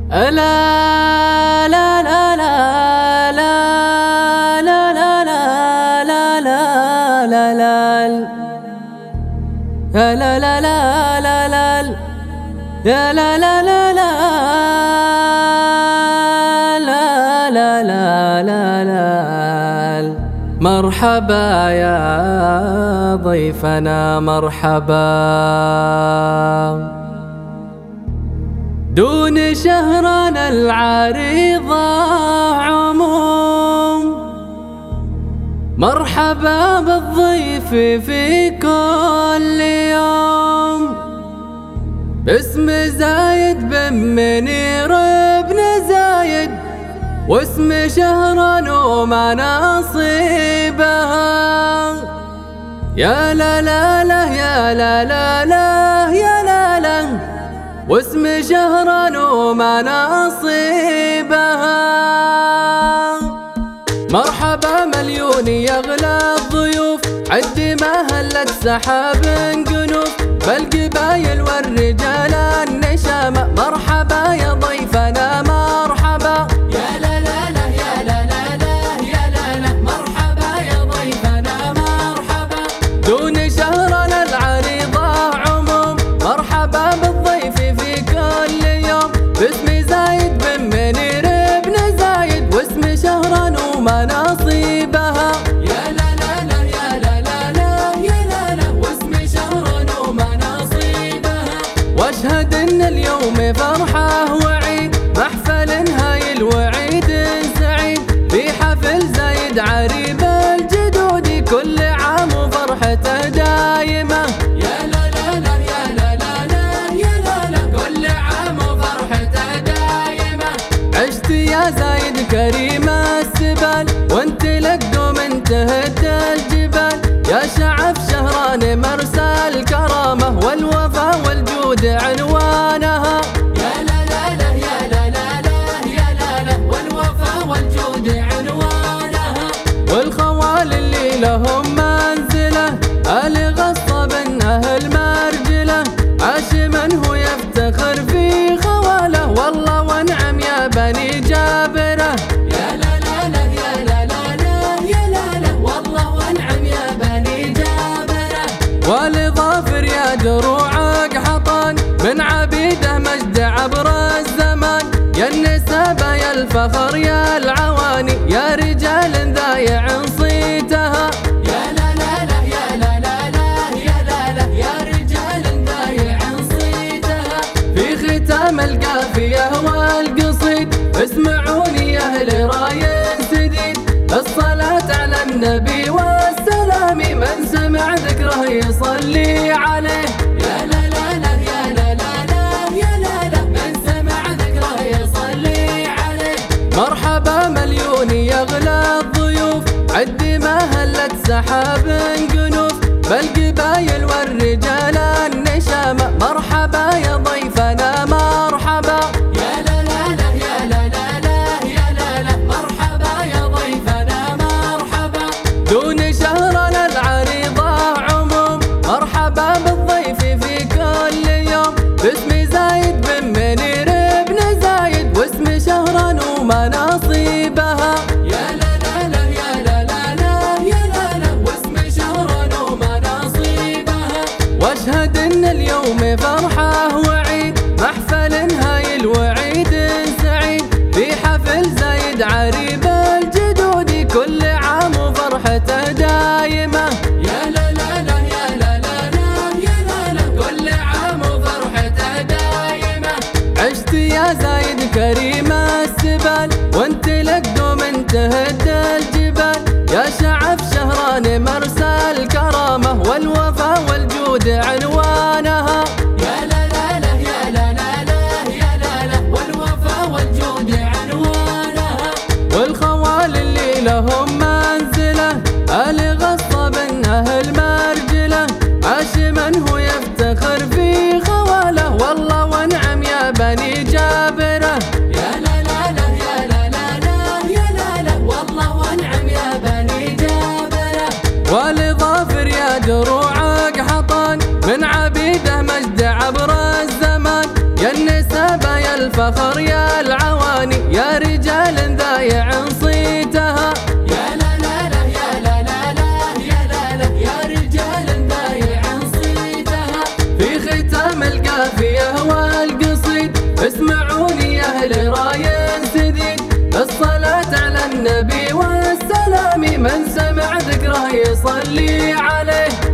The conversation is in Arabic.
لا لا لا لا لا لا لا لا لا لا لا لا لا لا لا لا يا لا لا لا لا لا لا لا لا لا. مرحبا يا ضيفنا مرحبا، دون شهرنا العريضة عموم. مرحبا بالضيف في كل يوم، باسم زايد بن منير بن زايد، واسم شهرا ومناصبها. يا لا لا لا يا لا لا لا يا لا لا، واسم شهرا ومناصبها. مرحبا مليون يغلى الضيوف، عد ما هلت سحاب قنوف، بالقبايل والرجال النشامة. مرحبا يا ضيفنا مرحبا، يا لا لا لا يا لا لا لا يا لا لا. مرحبا يا ضيفنا مرحبا، دون شهرنا العريضة عموم. مرحبا بالضيف في كل يوم، باسم زايد بن منير بن زايد، واسم شهرا ومناصبها. يا لا لا لا يا لا لا لا يا لا لا، واسم شهرا ومناصبها. واشهد ان اليوم فرحة وعيد، محفل هايل وعيد سعيد، في حفل زايد عريب الجدود، كل عام وفرحته دايمة. يا لا لا لا يا لا لا لا يا لا لا، كل عام وفرحته دايمة. عشت يا زايد كريم السبال، وانت لقدوم انتهت الجبال، يا شعب شهران مرسى الكرامة، والوفا والجود عنوانها. يا لا لا لا يا لا لا لا يا لا لا، والوفا والجود عنوانها. والخوال اللي لهم منزله، آل غصب أهل مرجله، عاش من هو يفتخر في خواله، والله وانعم يا بني جابره. يا لا لا لا يا لا لا لا يا لا لا، والله وانعم يا بني جابره. ولظافر يا دروعك حطان، من عبيده مجد عبر الزمان، يا النسابة يا الفخر يا العواني، يا رجال ذايع صيتها. يا لا لا لا يا لا لا لا يا لا لا، يا رجال ذايع صيتها. في ختام القافية والقصيد، اسمعوني يا اهل راي سديد، الصلاة على النبي والسلام، من سمع ذكره يصلي عليه. يا لا لا لا يا لا لا لا يا لا لا، من سمع ذكره يصلي عليه. مرحبا مليون يغلى الضيوف، عد ما هلت سحاب قنوف، بالقبايل والرجال النشامة. مرحبا يا ضيفنا مرحبا، يا لا لا لا يا لا لا لا يا لا لا. مرحبا يا ضيفنا مرحبا، دون شهرنا العريضة عموم. مرحبا بالضيف في كل يوم، باسم زايد بن منير بن زايد، واسم شهرا ومناصبها. يا لا لا لا يا لا لا لا يا لا لا، واسم شهرا ومناصبها. واشهد ان اليوم فرحة وعيد، محفل هايل وعيد سعيد، في حفل زايد عريب الجدود، كل عام وفرحته دايمة. يا لا لا لا يا لا لا لا يا لا لا، كل عام وفرحته دايمة. عشت يا زايد كريم السبال، وانت لقدوم انتهت الجبال، يا شعب شهران مرسى الكرامة، والوفا والجود عنوانها. يا لا لا لا يا لا لا لا يا لا لا، والوفا والجود عنوانها. والخوال اللي لهم منزله، آل غصب أهل مرجله، عاش من هو يفتخر في خواله، والله وانعم يا بني جابره. يا لا لا لا يا لا لا لا يا لا لا، والله وانعم يا بني جابره. ولظافر يا دروعك حطان، من عبيده مجد عبر الزمان، يا النسابة يا الفخر يا العواني، يا رجال ذايع صيتها. يا لا لا لا يا لا لا لا يا لا لا يا رجال ذايع صيتها. في ختام القافية والقصيد اسمعوني يا اهل راي سديد، الصلاة على النبي والسلام، من سمع ذكره يصلي عليه.